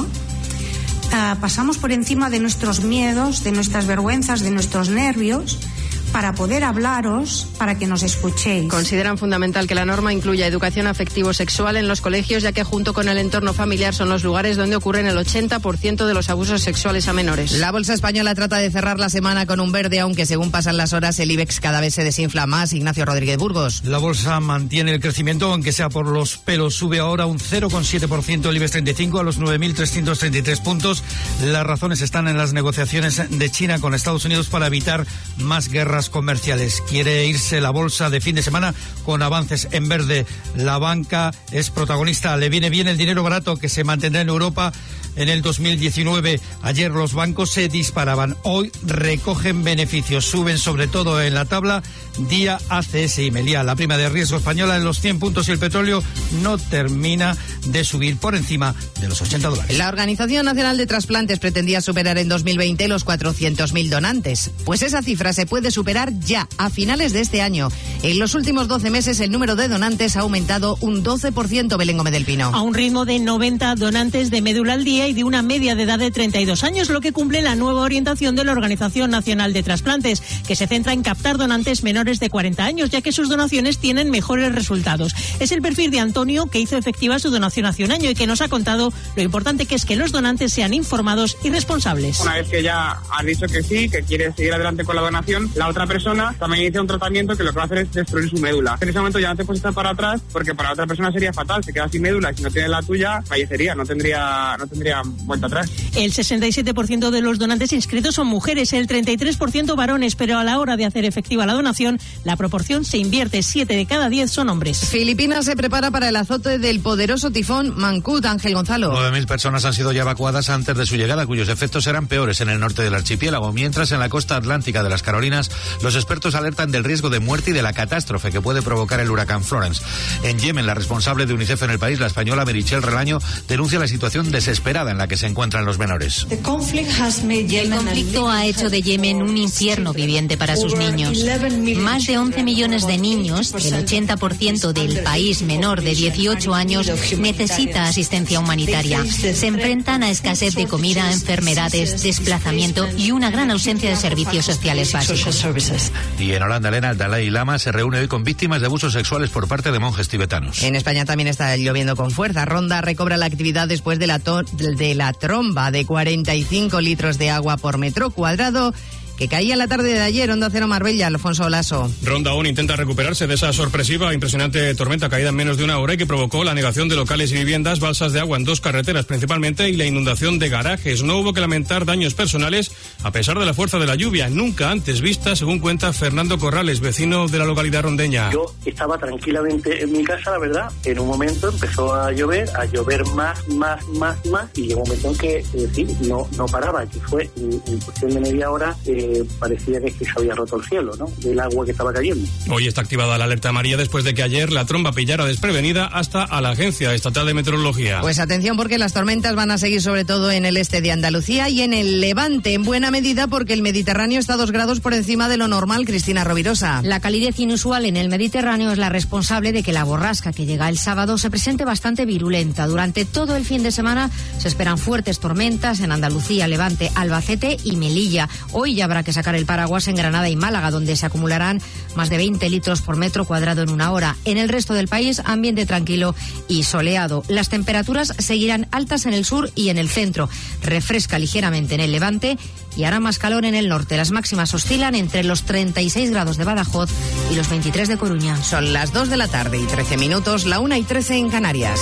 uh, pasamos por encima de nuestros miedos, de nuestras vergüenzas, de nuestros nervios, para poder hablaros, para que nos escuchéis. Consideran fundamental que la norma incluya educación afectivo-sexual en los colegios, ya que junto con el entorno familiar son los lugares donde ocurren el ochenta por ciento de los abusos sexuales a menores. La bolsa española trata de cerrar la semana con un verde, aunque según pasan las horas el IBEX cada vez se desinfla más. Ignacio Rodríguez Burgos. La bolsa mantiene el crecimiento, aunque sea por los pelos. Sube ahora un cero coma siete por ciento el IBEX treinta y cinco a los nueve mil trescientos treinta y tres puntos. Las razones están en las negociaciones de China con Estados Unidos para evitar más guerras comerciales. Quiere irse la bolsa de fin de semana con avances en verde. La banca es protagonista. Le viene bien el dinero barato que se mantendrá en Europa en el dos mil diecinueve. Ayer los bancos se disparaban. Hoy recogen beneficios. Suben sobre todo en la tabla Día, A C S y Meliá. La prima de riesgo española en los cien puntos y el petróleo no termina de subir por encima de los ochenta dólares. La Organización Nacional de Trasplantes pretendía superar en dos mil veinte los cuatrocientos mil donantes. Pues esa cifra se puede superar ya a finales de este año. En los últimos doce meses el número de donantes ha aumentado un doce por ciento, Belén Gómez del Pino. A un ritmo de noventa donantes de médula al día, voluntaria y de una media de edad de treinta y dos años, lo que cumple la nueva orientación de la Organización Nacional de Trasplantes, que se centra en captar donantes menores de cuarenta años, ya que sus donaciones tienen mejores resultados. Es el perfil de Antonio, que hizo efectiva su donación hace un año y que nos ha contado lo importante que es que los donantes sean informados y responsables. Una vez que ya has dicho que sí, que quieres seguir adelante con la donación, la otra persona también inicia un tratamiento que lo que va a hacer es destruir su médula. En ese momento ya no te puedes estar para atrás, porque para la otra persona sería fatal, se queda sin médula y si no tiene la tuya, fallecería, no tendría, no tendría vuelta atrás. El sesenta y siete por ciento de los donantes inscritos son mujeres, el treinta y tres por ciento varones, pero a la hora de hacer efectiva la donación, la proporción se invierte, siete de cada diez son hombres. Filipinas se prepara para el azote del poderoso tifón Mangkhut. Ángel Gonzalo. nueve mil personas han sido ya evacuadas antes de su llegada, cuyos efectos serán peores en el norte del archipiélago, mientras en la costa atlántica de las Carolinas los expertos alertan del riesgo de muerte y de la catástrofe que puede provocar el huracán Florence. En Yemen, la responsable de UNICEF en el país, la española Merichel Relaño, denuncia la situación desesperada en la que se encuentran los menores. El conflicto ha hecho de Yemen un infierno viviente para sus niños. Más de once millones de niños, el ochenta por ciento del país menor de dieciocho años, necesita asistencia humanitaria. Se enfrentan a escasez de comida, enfermedades, desplazamiento y una gran ausencia de servicios sociales básicos. Y en Holanda, Elena, el Dalai Lama se reúne hoy con víctimas de abusos sexuales por parte de monjes tibetanos. En España también está lloviendo con fuerza. Ronda recobra la actividad después de la, to- de la tromba de cuarenta y cinco litros de agua por metro cuadrado que caía la tarde de ayer. Onda Cero Marbella, Alfonso Olaso. Ronda aún intenta recuperarse de esa sorpresiva e impresionante tormenta caída en menos de una hora y que provocó la anegación de locales y viviendas, balsas de agua en dos carreteras principalmente y la inundación de garajes. No hubo que lamentar daños personales a pesar de la fuerza de la lluvia, nunca antes vista, según cuenta Fernando Corrales, vecino de la localidad rondeña. Yo estaba tranquilamente en mi casa, la verdad. En un momento empezó a llover, a llover más, más, más, más y llegó un momento en que eh, sí, no, no paraba, que fue en, en cuestión de media hora. Eh, parecía que se había roto el cielo, ¿no?, del agua que estaba cayendo. Hoy está activada la alerta amarilla después de que ayer la tromba pillara desprevenida hasta a la Agencia Estatal de Meteorología. Pues atención, porque las tormentas van a seguir sobre todo en el este de Andalucía y en el Levante, en buena medida porque el Mediterráneo está dos grados por encima de lo normal. Cristina Rovirosa. La calidez inusual en el Mediterráneo es la responsable de que la borrasca que llega el sábado se presente bastante virulenta. Durante todo el fin de semana se esperan fuertes tormentas en Andalucía, Levante, Albacete y Melilla. Hoy ya habrá que sacar el paraguas en Granada y Málaga, donde se acumularán más de veinte litros por metro cuadrado en una hora. En el resto del país, ambiente tranquilo y soleado. Las temperaturas seguirán altas en el sur y en el centro. Refresca ligeramente en el Levante y hará más calor en el norte. Las máximas oscilan entre los treinta y seis grados de Badajoz y los veintitrés de Coruña. Son las dos de la tarde y trece minutos, la una y trece en Canarias.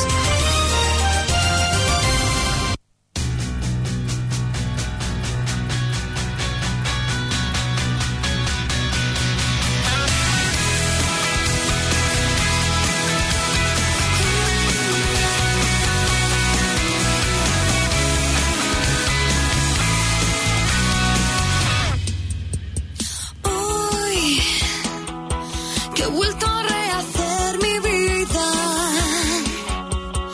Que he vuelto a rehacer mi vida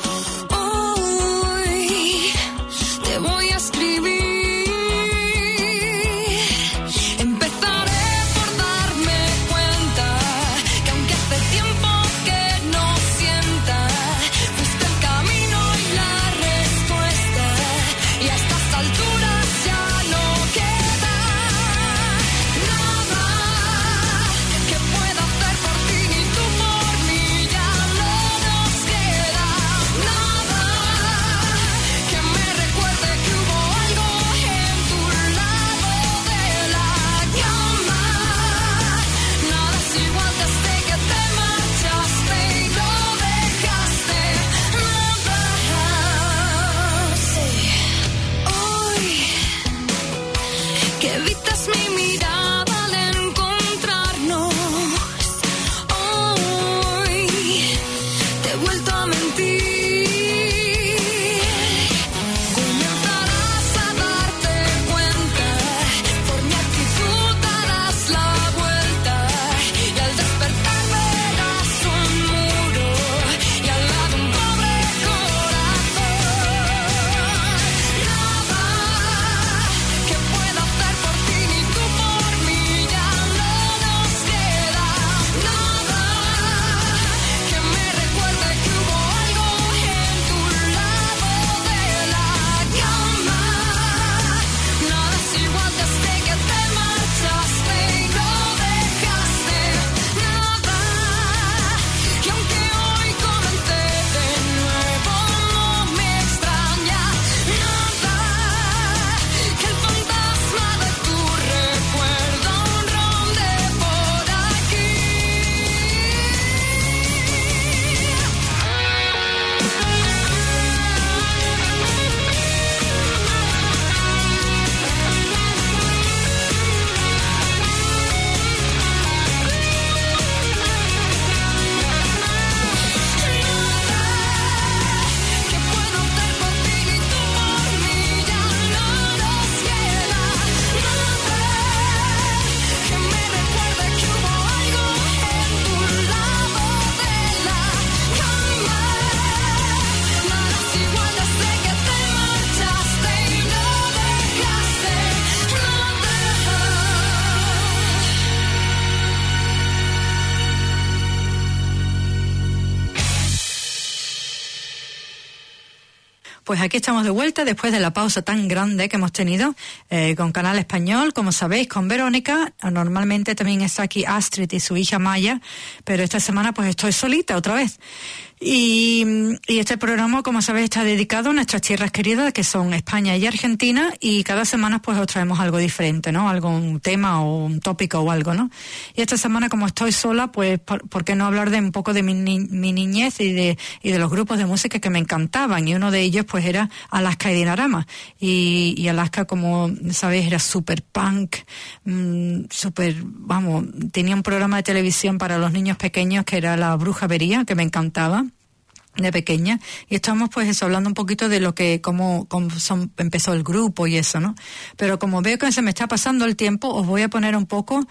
Pues aquí estamos de vuelta después de la pausa tan grande que hemos tenido eh, con Canal Español, como sabéis, con Verónica. Normalmente también está aquí Astrid y su hija Maya, pero esta semana pues estoy solita otra vez. Y, y este programa, como sabéis, está dedicado a nuestras tierras queridas, que son España y Argentina, y cada semana pues os traemos algo diferente, ¿no? Algún tema o un tópico o algo, ¿no? Y esta semana, como estoy sola, pues por, ¿por qué no hablar de un poco de mi, ni, mi niñez y de y de los grupos de música que me encantaban? Y uno de ellos pues era Alaska y Dinarama. Y, y Alaska, como sabéis, era súper punk, mmm, súper, vamos, tenía un programa de televisión para los niños pequeños que era La Brujería, que me encantaba de pequeña, y estamos pues eso, hablando un poquito de lo que, cómo, cómo son, empezó el grupo y eso, ¿no? Pero como veo que se me está pasando el tiempo, os voy a poner un poco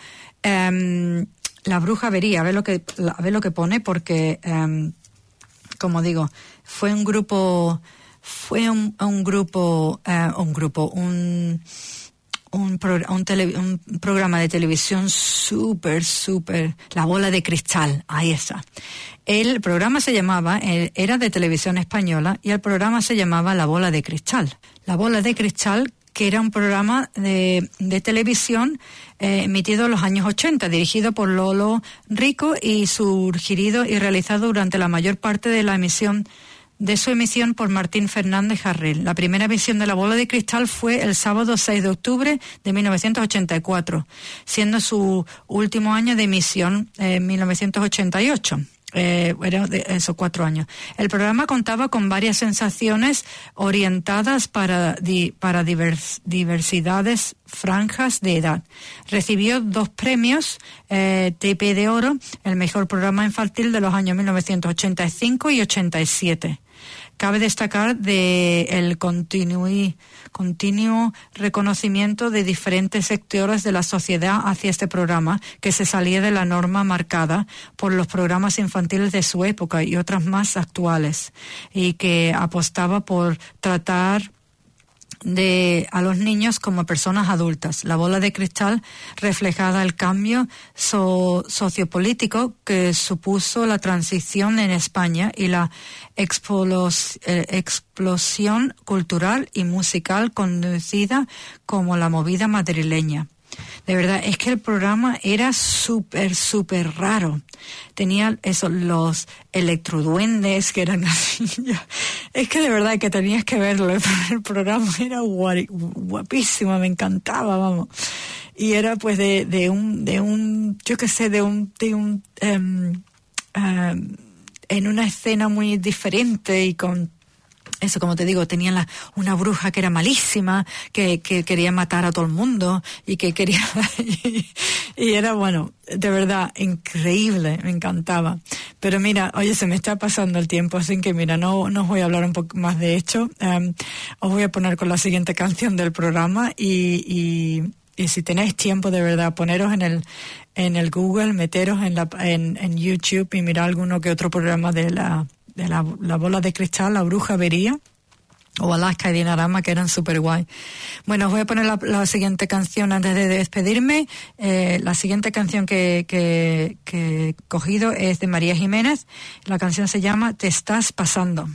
um, La Brujería, a ver lo que, a ver lo que pone, porque um, como digo, fue un grupo, fue un, un grupo, uh, un grupo, un Un, pro, un, tele, un programa de televisión súper, súper, La Bola de Cristal, ahí está. El programa se llamaba, era de televisión española, y el programa se llamaba La Bola de Cristal. La Bola de Cristal, que era un programa de, de televisión eh, emitido en los años ochenta, dirigido por Lolo Rico y sugerido y realizado durante la mayor parte de la emisión de su emisión por Martín Fernández Jarrell. La primera emisión de La Bola de Cristal fue el sábado seis de octubre de mil novecientos ochenta y cuatro, siendo su último año de emisión en eh, mil novecientos ochenta y ocho. Eh, eran esos cuatro años. El programa contaba con varias sensaciones orientadas para, di, para divers, diversidades franjas de edad. Recibió dos premios eh, T I P de Oro, el mejor programa infantil de los años mil novecientos ochenta y cinco y ochenta y siete. Cabe destacar de el continui, continuo reconocimiento de diferentes sectores de la sociedad hacia este programa, que se salía de la norma marcada por los programas infantiles de su época y otras más actuales, y que apostaba por tratar de a los niños como personas adultas. La Bola de Cristal reflejaba el cambio so, sociopolítico que supuso la transición en España y la explos, eh, explosión cultural y musical conocida como la movida madrileña. De verdad, es que el programa era súper, súper raro. Tenía eso, los electroduendes que eran así. Es que de verdad que tenías que verlo. El programa era guapísimo, me encantaba, vamos. Y era pues de, de un, de un, yo qué sé, de un, de un, um, um, en una escena muy diferente y con eso, como te digo, tenían la, una bruja que era malísima, que, que quería matar a todo el mundo y que quería... y, y era, bueno, de verdad, increíble, me encantaba. Pero mira, oye, se me está pasando el tiempo, así que mira, no, no os voy a hablar un poco más de esto. Um, os voy a poner con la siguiente canción del programa y... y Y si tenéis tiempo, de verdad, poneros en el en el Google, meteros en la en, en YouTube y mirar alguno que otro programa de la de la, la Bola de Cristal, La Brujería o Alaska y Dinarama, que eran súper guay. Bueno, os voy a poner la, la siguiente canción antes de despedirme. Eh, la siguiente canción que, que, que he cogido es de María Jiménez. La canción se llama Te estás pasando.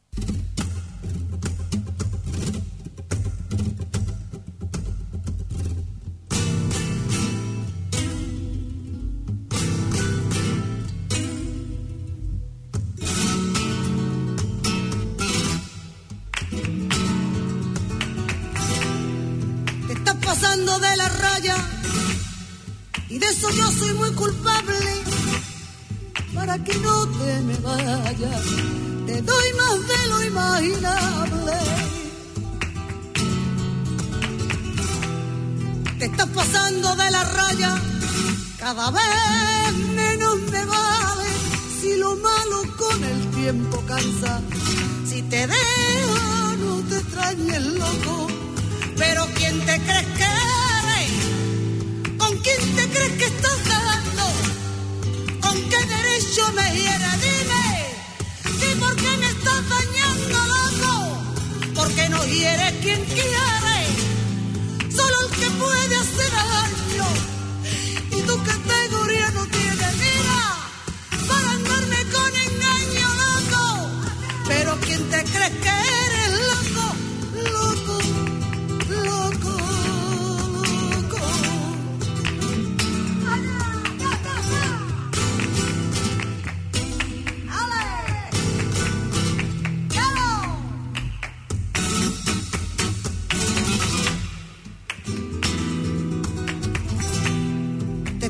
Pasando de la raya, y de eso yo soy muy culpable. Para que no te me vayas, te doy más de lo imaginable. Te estás pasando de la raya, cada vez menos me vale. Si lo malo con el tiempo cansa, si te dejo no te extrañes, loco. Pero ¿quién te crees que eres? ¿Con quién te crees que estás dando? ¿Con qué derecho me hieres? Dime, ¿y por qué me estás dañando, loco? Porque no hieres quien quiere, solo el que puede hacer daño. Y tu categoría no tiene mira para andarme con engaño, loco. Pero ¿quién te crees que eres, loco?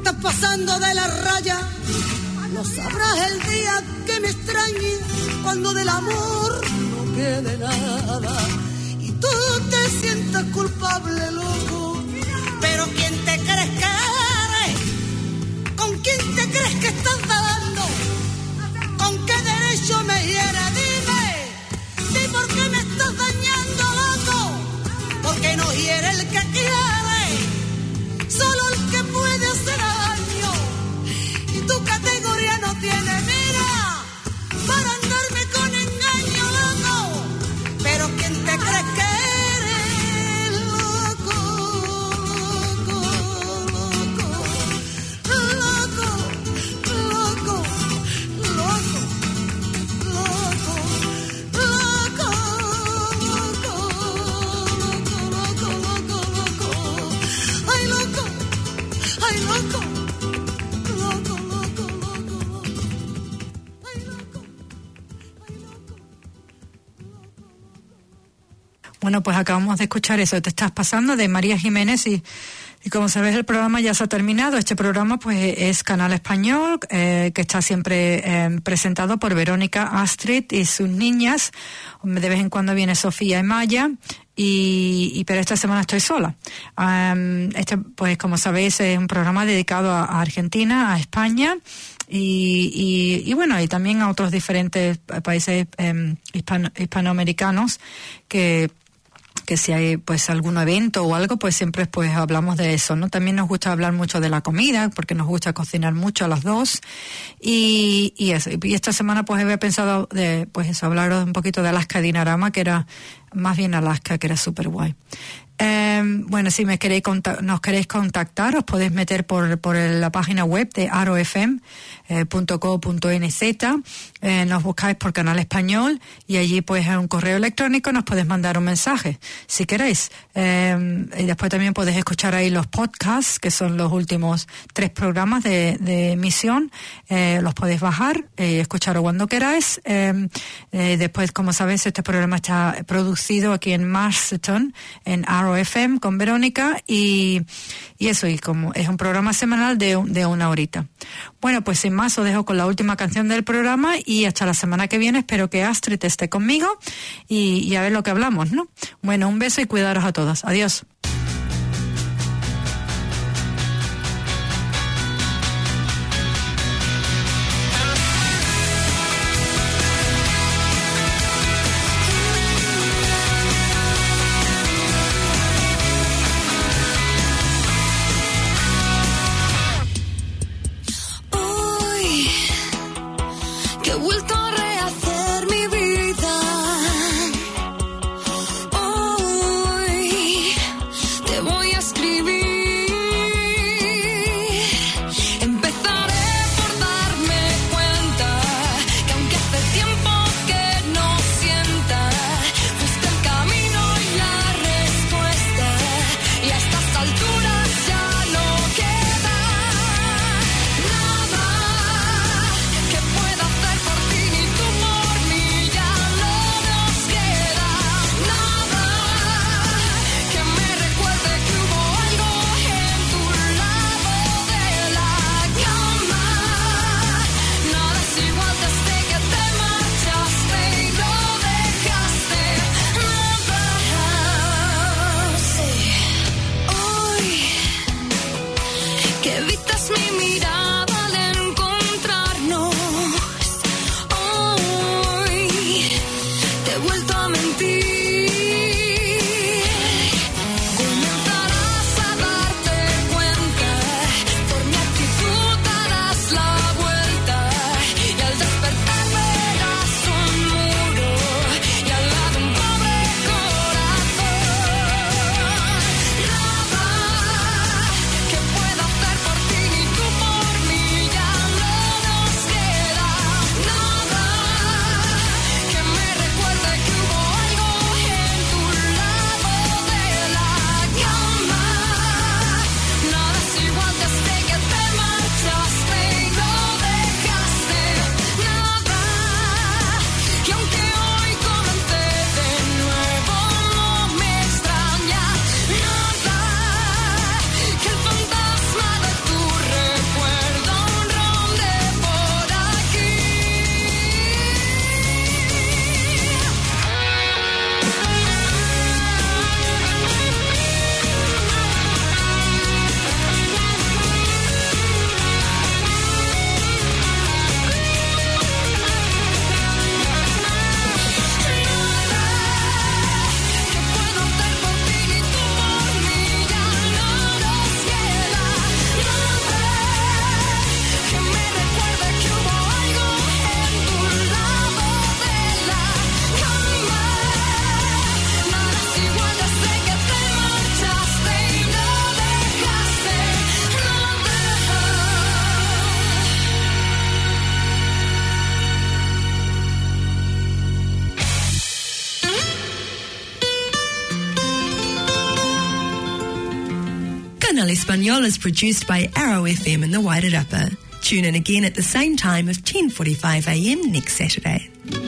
estás pasando de la raya. Lo sabrás el día que me extrañe, cuando del amor no quede nada y tú te sientas culpable, loco. Pero ¿quién te crees que eres? ¿Con quién te crees que estás dando? ¿Con qué derecho me hieres? Dime, dime por qué me estás dañando, loco. Porque no hiere el que quiere, solo el que puede hacer daño. Y tu categoría no tiene mira para andarme con engaño, loco. Pero ¿quién te crees que eres, loco, loco, loco, loco, loco, loco, loco, loco, loco, ay, loco, ay, loco. Bueno, pues acabamos de escuchar eso, Te estás pasando, de María Jiménez, y, y como sabes el programa ya se ha terminado. Este programa pues es Canal Español, eh, que está siempre eh, presentado por Verónica, Astrid y sus niñas. De vez en cuando viene Sofía y Maya, y, y pero esta semana estoy sola. Um, este, pues como sabéis, es un programa dedicado a, a Argentina, a España, y, y, y bueno, y también a otros diferentes países eh, hispano, hispanoamericanos que que si hay pues algún evento o algo, pues siempre pues hablamos de eso, ¿no? También nos gusta hablar mucho de la comida, porque nos gusta cocinar mucho a las dos, y, y eso. Y esta semana pues había pensado de, pues eso, hablaros un poquito de Alaska Dinarama, que era más bien Alaska, que era súper guay. Eh, bueno, si me queréis nos queréis contactar, os podéis meter por, por la página web de aro f m punto co punto n z, eh, nos buscáis por Canal Español y allí pues en un correo electrónico nos podéis mandar un mensaje, si queréis. Eh, y después también podéis escuchar ahí los podcasts, que son los últimos tres programas de, de emisión, eh, los podéis bajar y eh, escucharlo cuando queráis. Eh, eh, después, como sabéis, este programa está producido aquí en Marston, en Aro F M con Verónica, y, y eso, y como es un programa semanal de, de una horita. Bueno, pues sin más os dejo con la última canción del programa, y hasta la semana que viene espero que Astrid esté conmigo y, y a ver lo que hablamos, ¿no? Bueno, un beso y cuidaros a todos. Adiós. He vuelto a rehacer mi vida. Hoy Al Español is produced by Arrow F M in the Wairarapa. Tune in again at the same time of ten forty-five a m next Saturday.